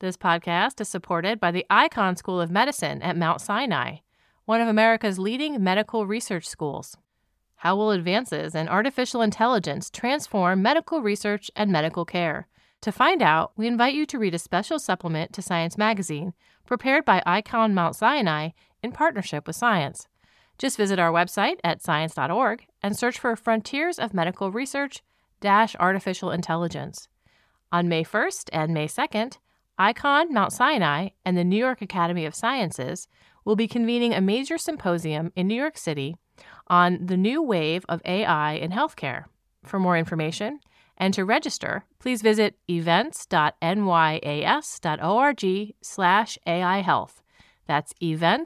This podcast is supported by the Icahn School of Medicine at Mount Sinai, one of America's leading medical research schools. How will advances in artificial intelligence transform medical research and medical care? To find out, we invite you to read a special supplement to Science Magazine prepared by Icahn Mount Sinai in partnership with Science. Just visit our website at science.org and search for Frontiers of Medical Research - Artificial Intelligence. On May 1st and May 2nd, Icahn Mount Sinai and the New York Academy of Sciences will be convening a major symposium in New York City on the new wave of AI in healthcare. For more information and to register, please visit events.nyas.org/AI Health. That's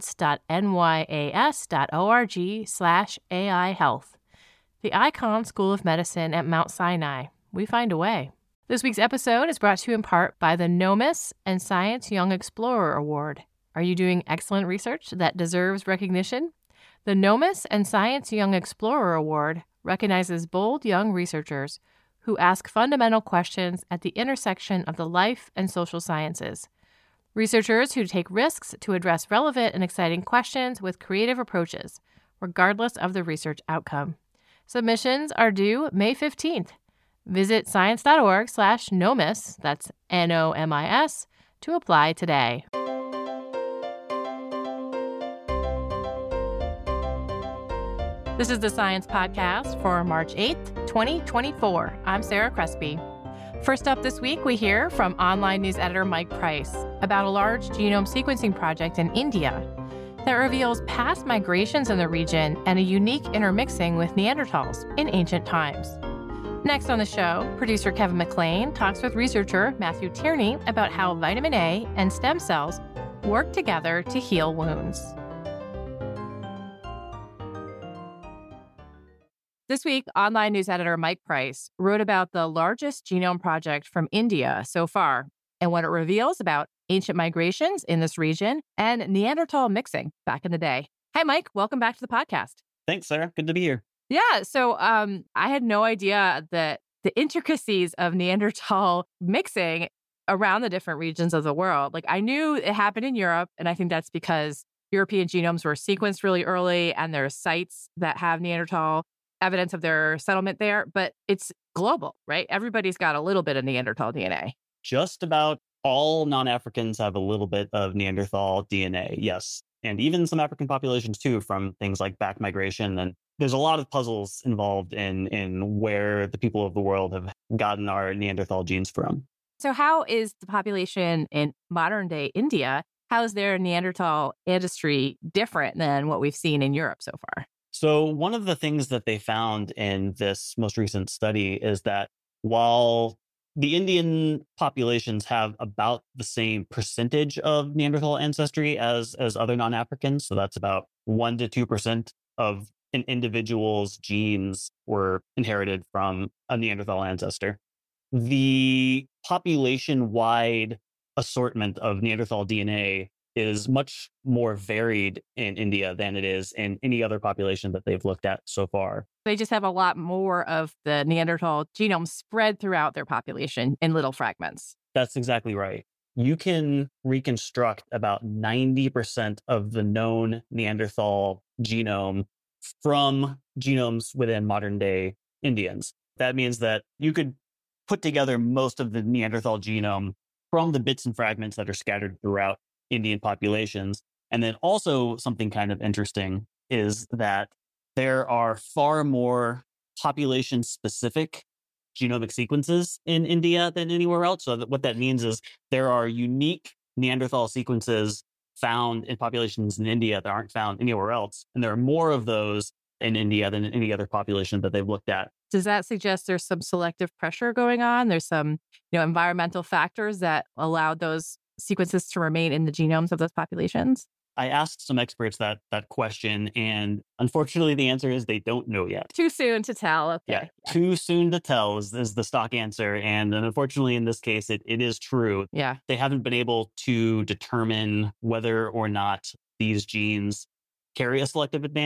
events.nyas.org/AI Health. The Icahn School of Medicine at Mount Sinai. We find a way. This week's episode is brought to you in part by the NOMIS and Science Young Explorer Award. Are you doing excellent research that deserves recognition? The NOMIS and Science Young Explorer Award recognizes bold young researchers who ask fundamental questions at the intersection of the life and social sciences. Researchers who take risks to address relevant and exciting questions with creative approaches, regardless of the research outcome. Submissions are due May 15th. Visit science.org/NOMIS, that's NOMIS, to apply today. This is the Science Podcast for March 8th, 2024. I'm Sarah Crespi. First up this week, we hear from online news editor Mike Price about a large genome sequencing project in India that reveals past migrations in the region and a unique intermixing with Neanderthals in ancient times. Next on the show, producer Kevin McLean talks with researcher Matthew Tierney about how vitamin A and stem cells work together to heal wounds. This week, online news editor Mike Price wrote about the largest genome project from India so far and what it reveals about ancient migrations in this region and Neanderthal mixing back in the day. Hi, Mike. Welcome back to the podcast. Thanks, Sarah. Good to be here. Yeah. So I had no idea that the intricacies of Neanderthal mixing around the different regions of the world. Like, I knew it happened in Europe, and I think that's because European genomes were sequenced really early and there are sites that have Neanderthal evidence of their settlement there, but it's global, right? Everybody's got a little bit of Neanderthal DNA. Just about all non-Africans have a little bit of Neanderthal DNA, yes. And even some African populations too, from things like back migration. And there's a lot of puzzles involved in where the people of the world have gotten our Neanderthal genes from. So how is the population in modern day India, how is their Neanderthal ancestry different than what we've seen in Europe so far? So one of the things that they found in this most recent study is that while the Indian populations have about the same percentage of Neanderthal ancestry as other non-Africans, so that's about 1 to 2% of an individual's genes were inherited from a Neanderthal ancestor. The population-wide assortment of Neanderthal DNA is much more varied in India than it is in any other population that they've looked at so far. They just have a lot more of the Neanderthal genome spread throughout their population in little fragments. That's exactly right. You can reconstruct about 90% of the known Neanderthal genome from genomes within modern day Indians. That means that you could put together most of the Neanderthal genome from the bits and fragments that are scattered throughout Indian populations. And then also something kind of interesting is that there are far more population-specific genomic sequences in India than anywhere else. So what that means is there are unique Neanderthal sequences found in populations in India that aren't found anywhere else. And there are more of those in India than in any other population that they've looked at. Does that suggest there's some selective pressure going on? There's some, environmental factors that allowed those sequences to remain in the genomes of those populations? I asked some experts that question, and unfortunately, the answer is they don't know yet. Too soon to tell. Okay. Yeah. Too soon to tell is the stock answer. And unfortunately, in this case, it is true. Yeah. They haven't been able to determine whether or not these genes carry a selective advantage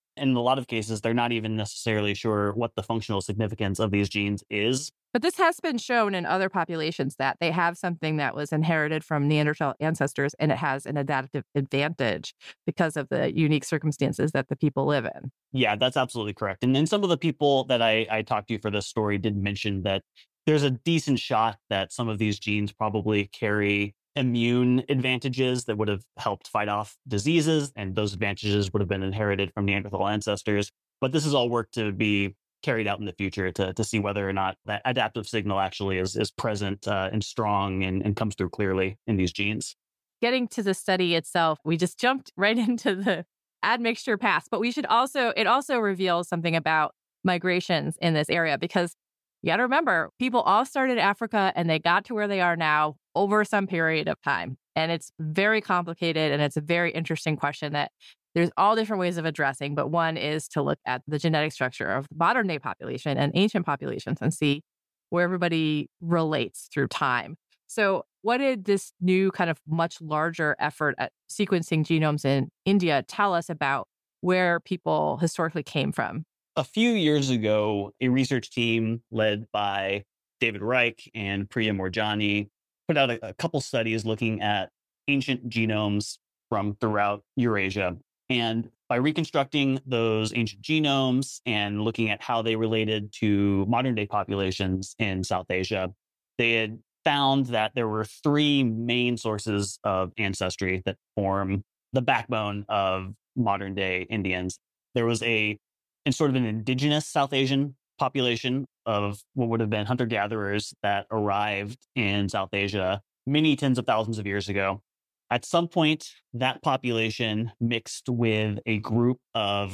In a lot of cases, they're not even necessarily sure what the functional significance of these genes is. But this has been shown in other populations that they have something that was inherited from Neanderthal ancestors, and it has an adaptive advantage because of the unique circumstances that the people live in. Yeah, that's absolutely correct. And then some of the people that I talked to for this story did mention that there's a decent shot that some of these genes probably carry immune advantages that would have helped fight off diseases, and those advantages would have been inherited from Neanderthal ancestors. But this is all work to be carried out in the future to see whether or not that adaptive signal actually is present and strong and comes through clearly in these genes. Getting to the study itself, we just jumped right into the admixture path, but it also reveals something about migrations in this area, because you got to remember, people all started in Africa and they got to where they are now over some period of time. And it's very complicated, and it's a very interesting question that there's all different ways of addressing. But one is to look at the genetic structure of the modern day population and ancient populations and see where everybody relates through time. So what did this new kind of much larger effort at sequencing genomes in India tell us about where people historically came from? A few years ago, a research team led by David Reich and Priya Morjani put out a couple studies looking at ancient genomes from throughout Eurasia. And by reconstructing those ancient genomes and looking at how they related to modern day populations in South Asia, they had found that there were three main sources of ancestry that form the backbone of modern day Indians. There was in sort of an indigenous South Asian population of what would have been hunter-gatherers that arrived in South Asia many tens of thousands of years ago. At some point, that population mixed with a group of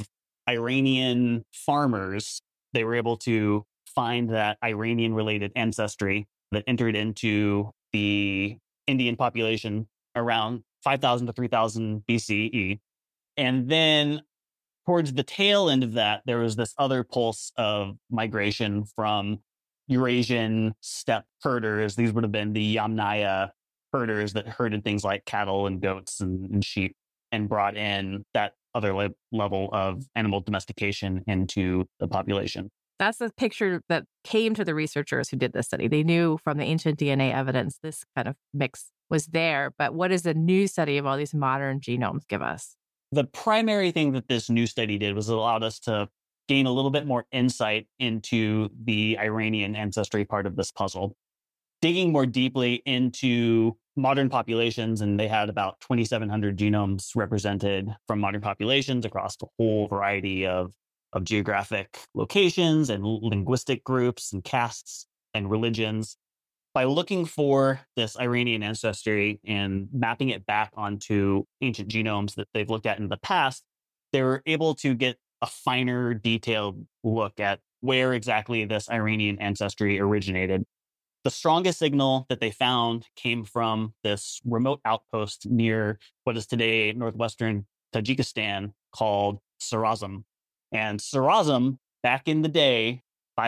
Iranian farmers. They were able to find that Iranian-related ancestry that entered into the Indian population around 5,000 to 3,000 BCE. And then towards the tail end of that, there was this other pulse of migration from Eurasian steppe herders. These would have been the Yamnaya herders that herded things like cattle and goats and sheep, and brought in that other level of animal domestication into the population. That's the picture that came to the researchers who did this study. They knew from the ancient DNA evidence this kind of mix was there. But what does the new study of all these modern genomes give us? The primary thing that this new study did was it allowed us to gain a little bit more insight into the Iranian ancestry part of this puzzle. Digging more deeply into modern populations, and they had about 2,700 genomes represented from modern populations across a whole variety of geographic locations and linguistic groups and castes and religions. By looking for this Iranian ancestry and mapping it back onto ancient genomes that they've looked at in the past, they were able to get a finer, detailed look at where exactly this Iranian ancestry originated. The strongest signal that they found came from this remote outpost near what is today northwestern Tajikistan called Sarazm. And Sarazm, back in the day,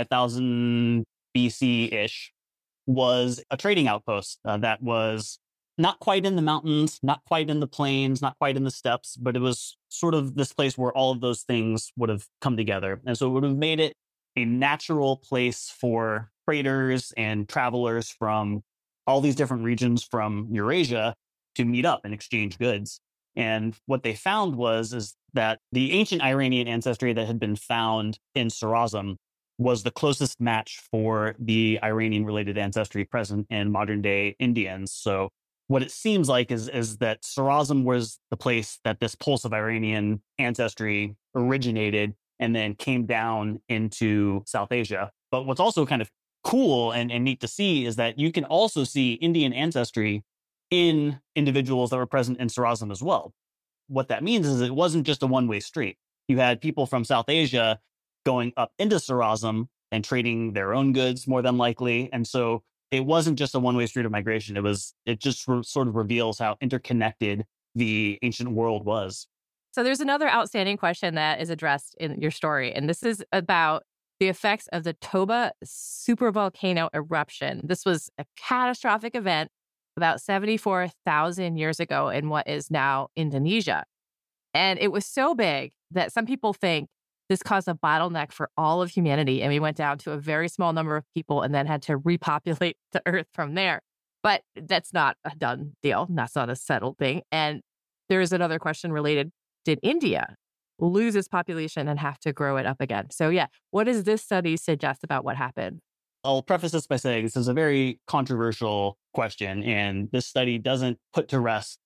5,000 BC-ish, was a trading outpost that was not quite in the mountains, not quite in the plains, not quite in the steppes, but it was sort of this place where all of those things would have come together. And so it would have made it a natural place for traders and travelers from all these different regions from Eurasia to meet up and exchange goods. And what they found is that the ancient Iranian ancestry that had been found in Sarazm was the closest match for the Iranian-related ancestry present in modern-day Indians. So what it seems like is that Sarazm was the place that this pulse of Iranian ancestry originated and then came down into South Asia. But what's also kind of cool and neat to see is that you can also see Indian ancestry in individuals that were present in Sarazm as well. What that means is it wasn't just a one-way street. You had people from South Asia going up into Sarazm and trading their own goods more than likely. And so it wasn't just a one-way street of migration. It just sort of reveals how interconnected the ancient world was. So there's another outstanding question that is addressed in your story, and this is about the effects of the Toba supervolcano eruption. This was a catastrophic event about 74,000 years ago in what is now Indonesia. And it was so big that some people think this caused a bottleneck for all of humanity, and we went down to a very small number of people and then had to repopulate the Earth from there. But that's not a done deal. That's not a settled thing. And there's another question related. Did India lose its population and have to grow it up again? So yeah, what does this study suggest about what happened? I'll preface this by saying this is a very controversial question, and this study doesn't put to rest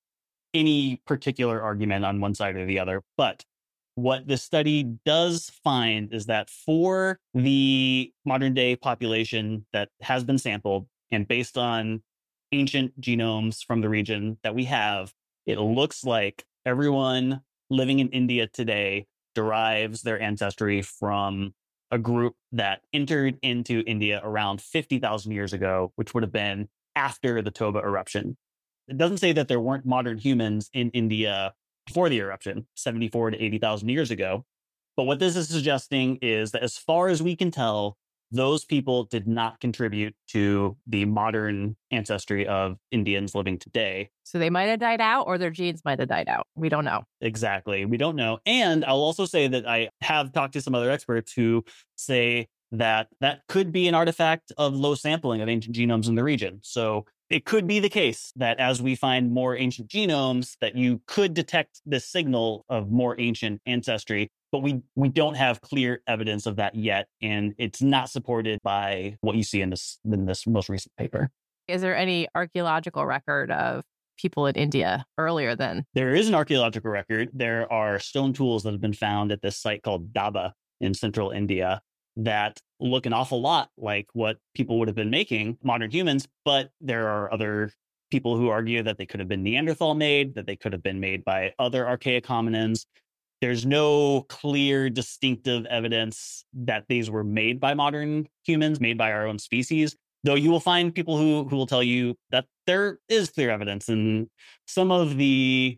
any particular argument on one side or the other. But what this study does find is that for the modern day population that has been sampled and based on ancient genomes from the region that we have, it looks like everyone living in India today derives their ancestry from a group that entered into India around 50,000 years ago, which would have been after the Toba eruption. It doesn't say that there weren't modern humans in India before the eruption, 74 to 80,000 years ago. But what this is suggesting is that as far as we can tell, those people did not contribute to the modern ancestry of Indians living today. So they might have died out or their genes might have died out. We don't know. Exactly. We don't know. And I'll also say that I have talked to some other experts who say that that could be an artifact of low sampling of ancient genomes in the region. So it could be the case that as we find more ancient genomes, that you could detect this signal of more ancient ancestry, but we don't have clear evidence of that yet. And it's not supported by what you see in this most recent paper. Is there any archaeological record of people in India earlier than? There is an archaeological record. There are stone tools that have been found at this site called Daba in central India that look an awful lot like what people would have been making, modern humans, but there are other people who argue that they could have been Neanderthal made, that they could have been made by other archaic hominins. There's no clear, distinctive evidence that these were made by modern humans, made by our own species, though you will find people who will tell you that there is clear evidence. And some of the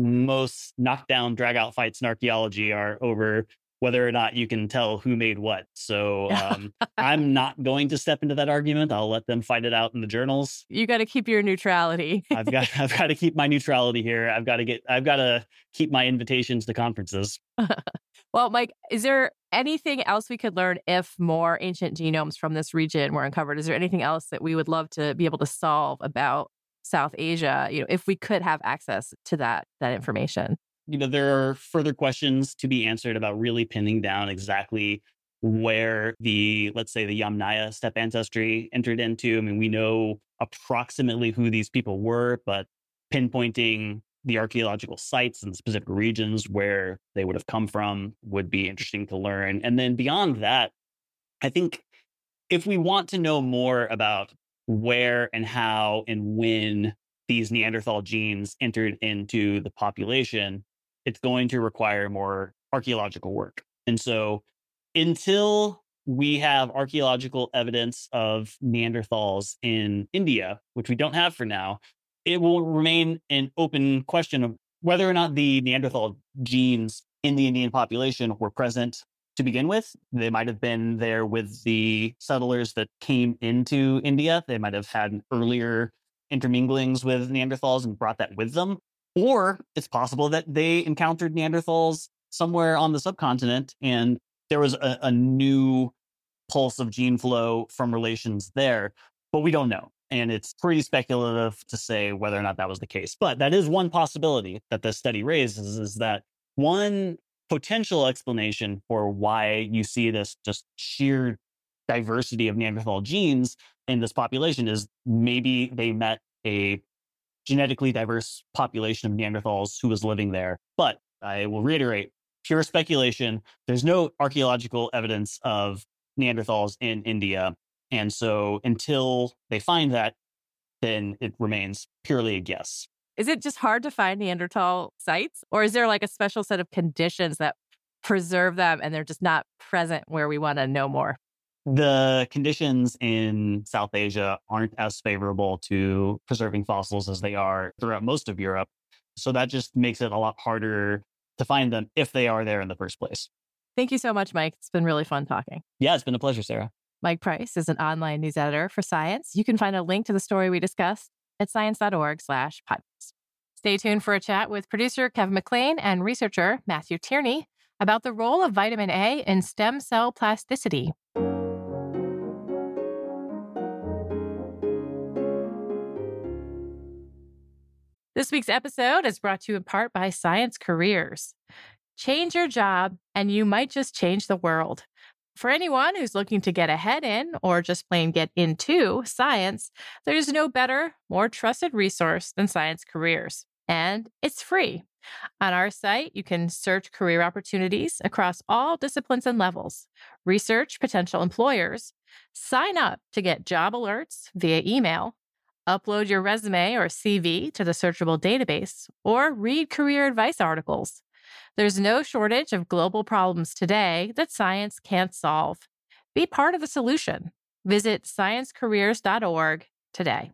most knockdown, drag-out fights in archaeology are over whether or not you can tell who made what. So I'm not going to step into that argument. I'll let them fight it out in the journals. You got to keep your neutrality. I've got to keep my neutrality here. I've got to keep my invitations to conferences. Well, Mike, is there anything else we could learn if more ancient genomes from this region were uncovered? Is there anything else that we would love to be able to solve about South Asia, if we could have access to that information? There are further questions to be answered about really pinning down exactly where let's say the Yamnaya steppe ancestry entered into. I mean, we know approximately who these people were, but pinpointing the archaeological sites and specific regions where they would have come from would be interesting to learn. And then beyond that, I think if we want to know more about where and how and when these Neanderthal genes entered into the population, it's going to require more archaeological work. And so until we have archaeological evidence of Neanderthals in India, which we don't have for now, it will remain an open question of whether or not the Neanderthal genes in the Indian population were present to begin with. They might have been there with the settlers that came into India. They might have had earlier interminglings with Neanderthals and brought that with them. Or it's possible that they encountered Neanderthals somewhere on the subcontinent and there was a new pulse of gene flow from relations there, but we don't know. And it's pretty speculative to say whether or not that was the case. But that is one possibility that the study raises, is that one potential explanation for why you see this just sheer diversity of Neanderthal genes in this population is maybe they met a genetically diverse population of Neanderthals who was living there. But I will reiterate, pure speculation. There's no archaeological evidence of Neanderthals in India. And so until they find that, then it remains purely a guess. Is it just hard to find Neanderthal sites? Or is there like a special set of conditions that preserve them and they're just not present where we want to know more? The conditions in South Asia aren't as favorable to preserving fossils as they are throughout most of Europe. So that just makes it a lot harder to find them if they are there in the first place. Thank you so much, Mike. It's been really fun talking. Yeah, it's been a pleasure, Sarah. Mike Price is an online news editor for Science. You can find a link to the story we discussed at science.org/podcast. Stay tuned for a chat with producer Kevin McLean and researcher Matthew Tierney about the role of vitamin A in stem cell plasticity. This week's episode is brought to you in part by Science Careers. Change your job, and you might just change the world. For anyone who's looking to get ahead in or just plain get into science, there's no better, more trusted resource than Science Careers. And it's free. On our site, you can search career opportunities across all disciplines and levels, research potential employers, sign up to get job alerts via email, upload your resume or CV to the searchable database, or read career advice articles. There's no shortage of global problems today that science can't solve. Be part of the solution. Visit sciencecareers.org today.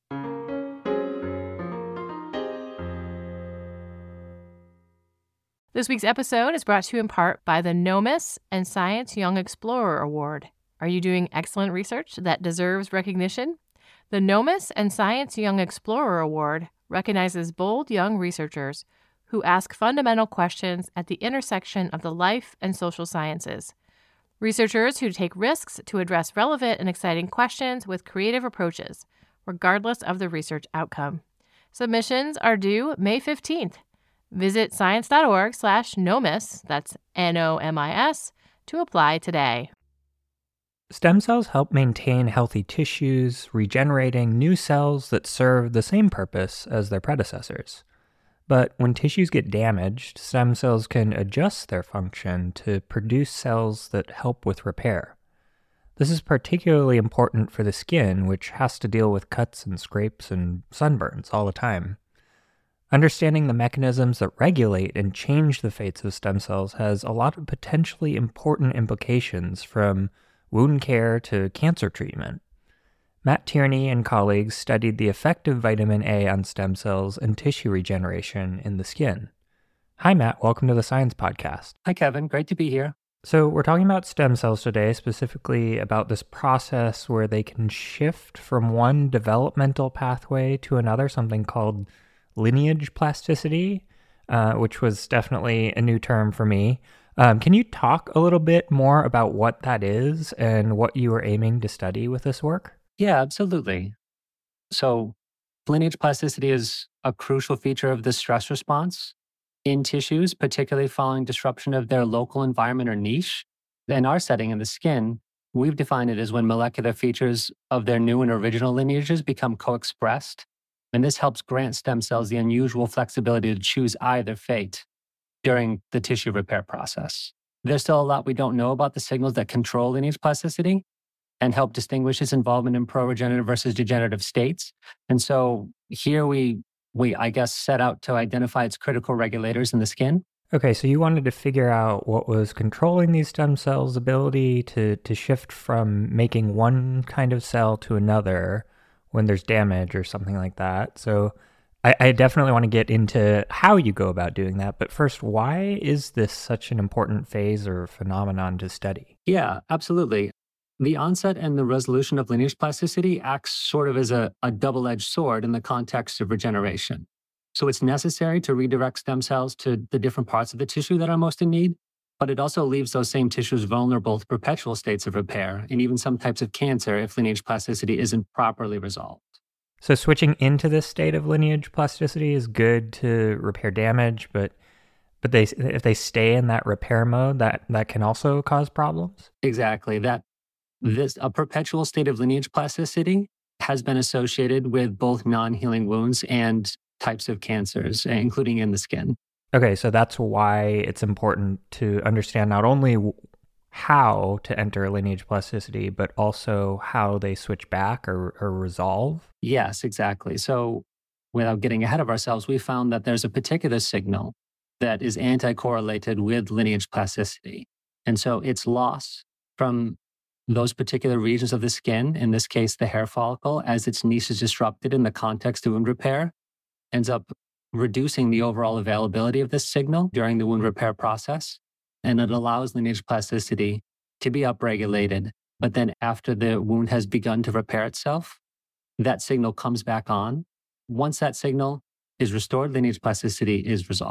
This week's episode is brought to you in part by the NOMIS and Science Young Explorer Award. Are you doing excellent research that deserves recognition? The NOMIS and Science Young Explorer Award recognizes bold young researchers who ask fundamental questions at the intersection of the life and social sciences. Researchers who take risks to address relevant and exciting questions with creative approaches, regardless of the research outcome. Submissions are due May 15th. Visit science.org/NOMIS, that's NOMIS, to apply today. Stem cells help maintain healthy tissues, regenerating new cells that serve the same purpose as their predecessors. But when tissues get damaged, stem cells can adjust their function to produce cells that help with repair. This is particularly important for the skin, which has to deal with cuts and scrapes and sunburns all the time. Understanding the mechanisms that regulate and change the fates of stem cells has a lot of potentially important implications, from wound care to cancer treatment. Matt Tierney and colleagues studied the effect of vitamin A on stem cells and tissue regeneration in the skin. Hi, Matt. Welcome to the Science Podcast. Hi, Kevin. Great to be here. So we're talking about stem cells today, specifically about this process where they can shift from one developmental pathway to another, something called lineage plasticity, which was definitely a new term for me. Can you talk a little bit more about what that is and what you were aiming to study with this work? Yeah, absolutely. So lineage plasticity is a crucial feature of the stress response in tissues, particularly following disruption of their local environment or niche. In our setting in the skin, we've defined it as when molecular features of their new and original lineages become co-expressed. And this helps grant stem cells the unusual flexibility to choose either fate during the tissue repair process. There's still a lot we don't know about the signals that control lineage plasticity and help distinguish its involvement in pro-regenerative versus degenerative states. And so here we I guess, set out to identify its critical regulators in the skin. Okay, so you wanted to figure out what was controlling these stem cells' ability to shift from making one kind of cell to another when there's damage or something like that. So I definitely want to get into how you go about doing that. But first, why is this such an important phase or phenomenon to study? Yeah, absolutely. The onset and the resolution of lineage plasticity acts sort of as a double-edged sword in the context of regeneration. So it's necessary to redirect stem cells to the different parts of the tissue that are most in need, but it also leaves those same tissues vulnerable to perpetual states of repair and even some types of cancer if lineage plasticity isn't properly resolved. So switching into this state of lineage plasticity is good to repair damage, but if they stay in that repair mode, that can also cause problems? Exactly. A perpetual state of lineage plasticity has been associated with both non-healing wounds and types of cancers, including in the skin. Okay, so that's why it's important to understand not only how to enter lineage plasticity, but also how they switch back or resolve? Yes, exactly. So without getting ahead of ourselves, we found that there's a particular signal that is anti-correlated with lineage plasticity. And so its loss from those particular regions of the skin, in this case, the hair follicle, as its niche is disrupted in the context of wound repair, ends up reducing the overall availability of this signal during the wound repair process. And it allows lineage plasticity to be upregulated. But then after the wound has begun to repair itself, that signal comes back on. Once that signal is restored, lineage plasticity is resolved.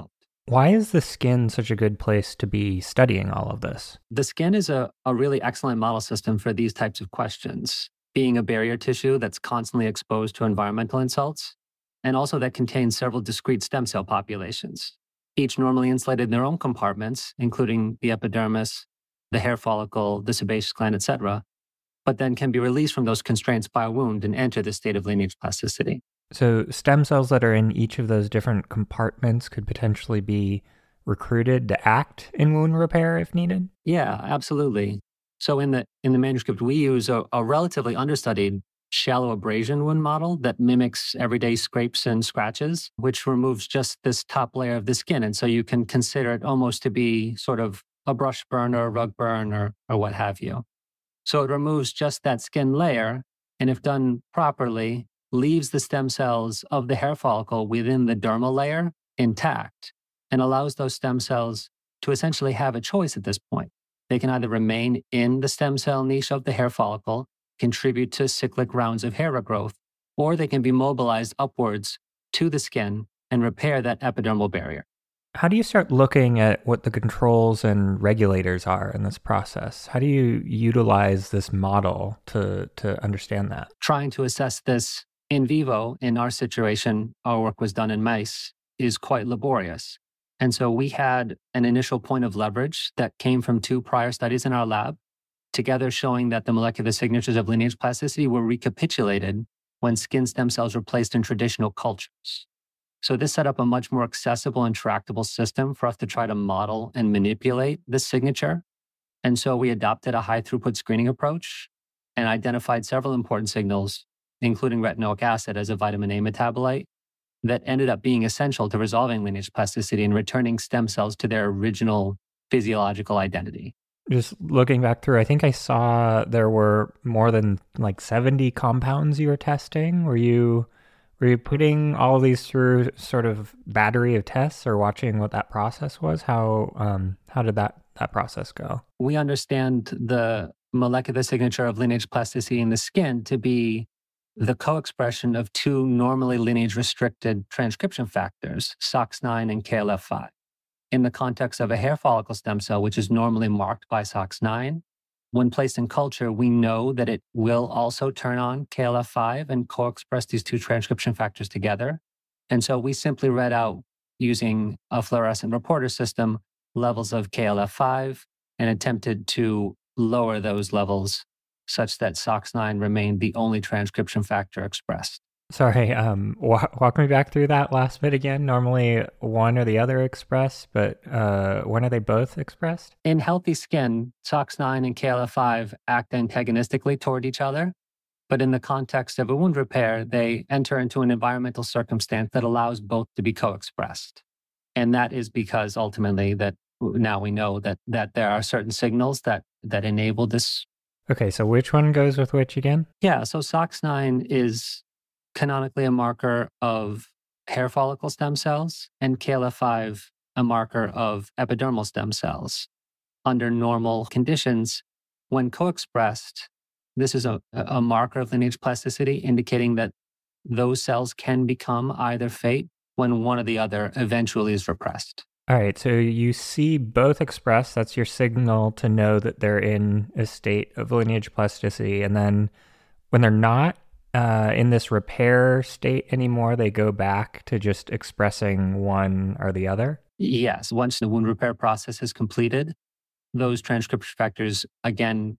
Why is the skin such a good place to be studying all of this? The skin is a really excellent model system for these types of questions, being a barrier tissue that's constantly exposed to environmental insults, and also that contains several discrete stem cell populations, each normally insulated in their own compartments, including the epidermis, the hair follicle, the sebaceous gland, etc., but then can be released from those constraints by a wound and enter the state of lineage plasticity. So stem cells that are in each of those different compartments could potentially be recruited to act in wound repair if needed? Yeah, absolutely. So in the manuscript, we use a relatively understudied shallow abrasion wound model that mimics everyday scrapes and scratches, which removes just this top layer of the skin. And so you can consider it almost to be sort of a brush burn or a rug burn or what have you. So it removes just that skin layer, and if done properly, leaves the stem cells of the hair follicle within the dermal layer intact and allows those stem cells to essentially have a choice at this point. They can either remain in the stem cell niche of the hair follicle, contribute to cyclic rounds of hair regrowth, or they can be mobilized upwards to the skin and repair that epidermal barrier. How do you start looking at what the controls and regulators are in this process? How do you utilize this model to understand that? Trying to assess this in vivo, in our situation, our work was done in mice, is quite laborious. And so we had an initial point of leverage that came from 2 prior studies in our lab, together showing that the molecular signatures of lineage plasticity were recapitulated when skin stem cells were placed in traditional cultures. So this set up a much more accessible and tractable system for us to try to model and manipulate this signature. And so we adopted a high throughput screening approach and identified several important signals, including retinoic acid as a vitamin A metabolite, that ended up being essential to resolving lineage plasticity and returning stem cells to their original physiological identity. Just looking back through, I think I saw there were more than like 70 compounds you were testing. Were you putting all of these through sort of battery of tests or watching what that process was? How did that process go? We understand the molecular signature of lineage plasticity in the skin to be the co-expression of 2 normally lineage-restricted transcription factors, SOX9 and KLF5. In the context of a hair follicle stem cell, which is normally marked by SOX9, when placed in culture, we know that it will also turn on KLF5 and co-express these 2 transcription factors together. And so we simply read out, using a fluorescent reporter system, levels of KLF5 and attempted to lower those levels such that SOX9 remained the only transcription factor expressed. Sorry, walk me back through that last bit again. Normally one or the other expressed, but when are they both expressed? In healthy skin, SOX9 and KLF5 act antagonistically toward each other, but in the context of a wound repair, they enter into an environmental circumstance that allows both to be co-expressed. And that is because ultimately that now we know that there are certain signals that enable this. Okay, so which one goes with which again? Yeah, so SOX9 is canonically a marker of hair follicle stem cells, and KLF5 a marker of epidermal stem cells. Under normal conditions, when co-expressed, this is a marker of lineage plasticity, indicating that those cells can become either fate when one or the other eventually is repressed. All right, so you see both expressed. That's your signal to know that they're in a state of lineage plasticity. And then when they're not in this repair state anymore, they go back to just expressing one or the other? Yes, once the wound repair process is completed, those transcription factors again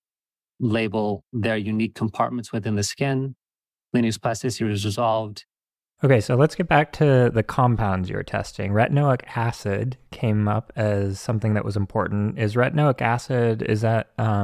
label their unique compartments within the skin. Lineage plasticity is resolved. Okay, so let's get back to the compounds you were testing. Retinoic acid came up as something that was important. Is retinoic acid, is it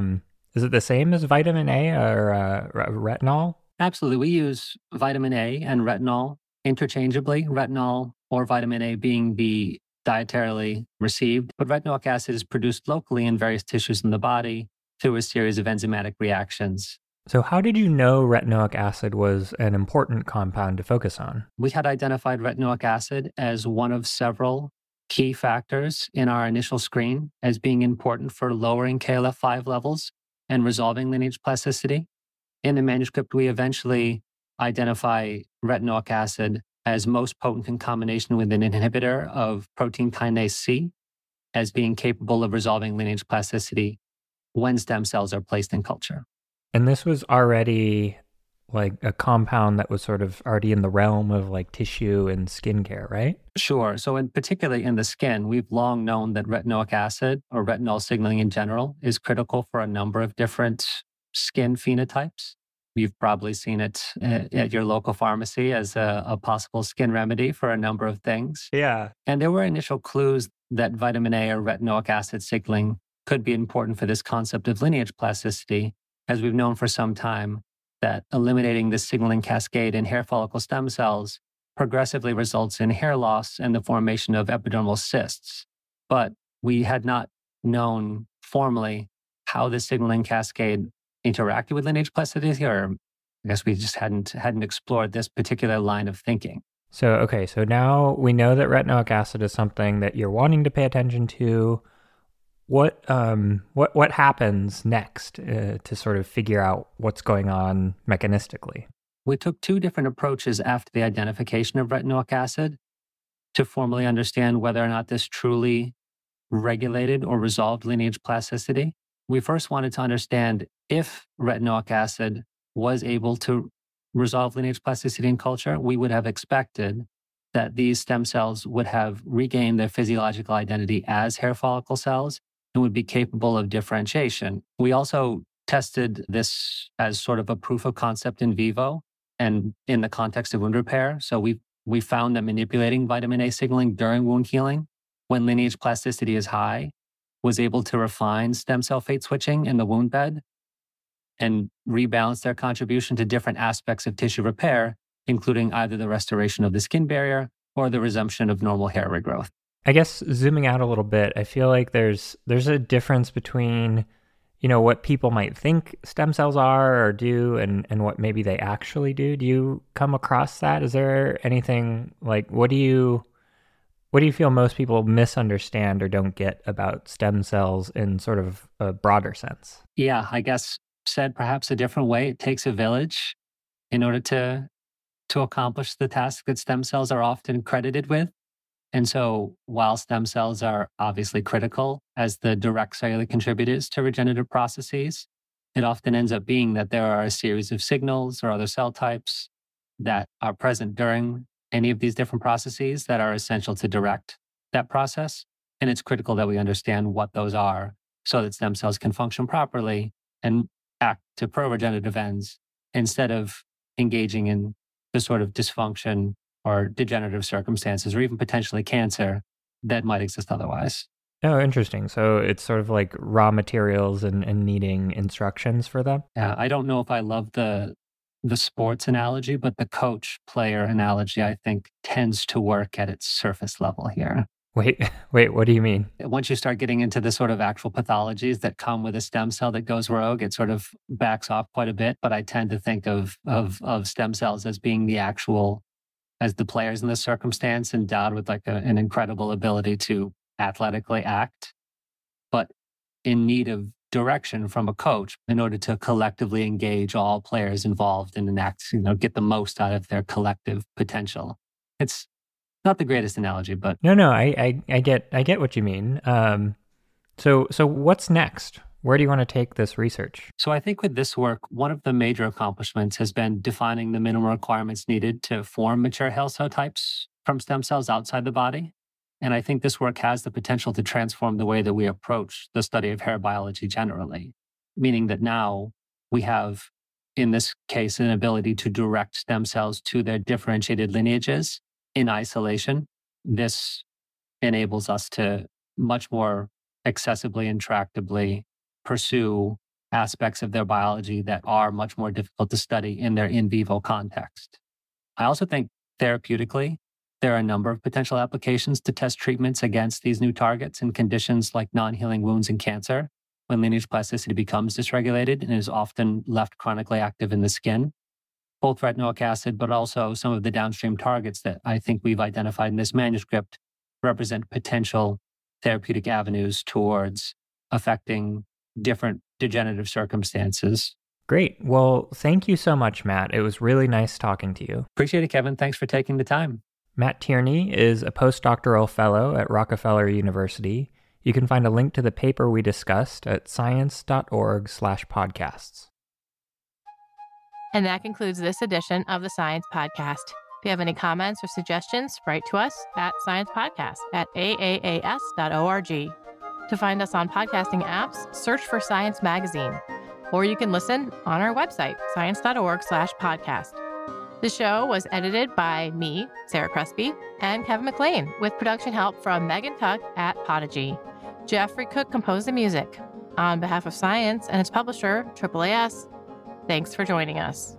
the same as vitamin A or retinol? Absolutely. We use vitamin A and retinol interchangeably, retinol or vitamin A being the dietarily received. But retinoic acid is produced locally in various tissues in the body through a series of enzymatic reactions. So how did you know retinoic acid was an important compound to focus on? We had identified retinoic acid as one of several key factors in our initial screen as being important for lowering KLF5 levels and resolving lineage plasticity. In the manuscript, we eventually identify retinoic acid as most potent in combination with an inhibitor of protein kinase C as being capable of resolving lineage plasticity when stem cells are placed in culture. And this was already like a compound that was sort of already in the realm of like tissue and skincare, right? Sure. So particularly in the skin, we've long known that retinoic acid or retinol signaling in general is critical for a number of different skin phenotypes. You've probably seen it at your local pharmacy as a possible skin remedy for a number of things. Yeah. And there were initial clues that vitamin A or retinoic acid signaling could be important for this concept of lineage plasticity, as we've known for some time that eliminating the signaling cascade in hair follicle stem cells progressively results in hair loss and the formation of epidermal cysts. But we had not known formally how the signaling cascade interacted with lineage plasticity, or I guess we just hadn't explored this particular line of thinking. So now we know that retinoic acid is something that you're wanting to pay attention to. What happens next to sort of figure out what's going on mechanistically? We took two different approaches after the identification of retinoic acid to formally understand whether or not this truly regulated or resolved lineage plasticity. We first wanted to understand if retinoic acid was able to resolve lineage plasticity in culture. We would have expected that these stem cells would have regained their physiological identity as hair follicle cells and would be capable of differentiation. We also tested this as sort of a proof of concept in vivo and in the context of wound repair. So we found that manipulating vitamin A signaling during wound healing, when lineage plasticity is high, was able to refine stem cell fate switching in the wound bed and rebalance their contribution to different aspects of tissue repair, including either the restoration of the skin barrier or the resumption of normal hair regrowth. I guess zooming out a little bit, I feel like there's a difference between, what people might think stem cells are or do and what maybe they actually do. Do you come across that? Is there anything like, what do you feel most people misunderstand or don't get about stem cells in sort of a broader sense? Yeah, I guess said perhaps a different way, it takes a village in order to accomplish the task that stem cells are often credited with. And so while stem cells are obviously critical as the direct cellular contributors to regenerative processes, it often ends up being that there are a series of signals or other cell types that are present during any of these different processes that are essential to direct that process. And it's critical that we understand what those are so that stem cells can function properly and act to pro-regenerative ends instead of engaging in the sort of dysfunction or degenerative circumstances or even potentially cancer that might exist otherwise. Oh, interesting. So it's sort of like raw materials and needing instructions for them? Yeah, I don't know if I love the sports analogy, but the coach-player analogy, I think, tends to work at its surface level here. Wait, what do you mean? Once you start getting into the sort of actual pathologies that come with a stem cell that goes rogue, it sort of backs off quite a bit. But I tend to think of stem cells as being as the players in this circumstance, endowed with like an incredible ability to athletically act, but in need of direction from a coach in order to collectively engage all players involved in an act, get the most out of their collective potential. It's not the greatest analogy, but no, I get what you mean. So what's next? Where do you want to take this research? So I think with this work, one of the major accomplishments has been defining the minimum requirements needed to form mature hair cell types from stem cells outside the body. And I think this work has the potential to transform the way that we approach the study of hair biology generally, meaning that now we have, in this case, an ability to direct stem cells to their differentiated lineages in isolation. This enables us to much more accessibly and tractably pursue aspects of their biology that are much more difficult to study in their in vivo context. I also think therapeutically, there are a number of potential applications to test treatments against these new targets in conditions like non-healing wounds and cancer, when lineage plasticity becomes dysregulated and is often left chronically active in the skin. Both retinoic acid, but also some of the downstream targets that I think we've identified in this manuscript represent potential therapeutic avenues towards affecting different degenerative circumstances Great. Well, thank you so much, Matt. It was really nice talking to you. Appreciate it, Kevin. Thanks for taking the time. Matt Tierney is a postdoctoral fellow at Rockefeller University. You can find a link to the paper we discussed at science.org/podcasts. And that concludes this edition of the Science Podcast. If you have any comments or suggestions, write to us at sciencepodcast@aaas.org. To find us on podcasting apps, search for Science Magazine, or you can listen on our website, science.org/podcast. The show was edited by me, Sarah Crespi, and Kevin McLean, with production help from Megan Tuck at Podigy. Jeffrey Cook composed the music. On behalf of Science and its publisher, AAAS, thanks for joining us.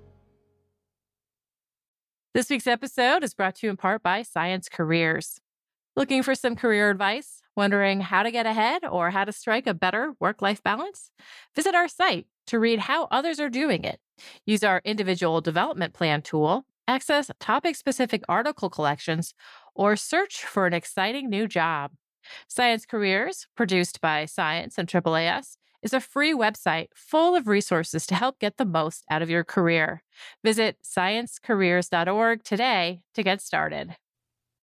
This week's episode is brought to you in part by Science Careers. Looking for some career advice? Wondering how to get ahead or how to strike a better work-life balance? Visit our site to read how others are doing it. Use our individual development plan tool, access topic-specific article collections, or search for an exciting new job. Science Careers, produced by Science and AAAS, is a free website full of resources to help get the most out of your career. Visit sciencecareers.org today to get started.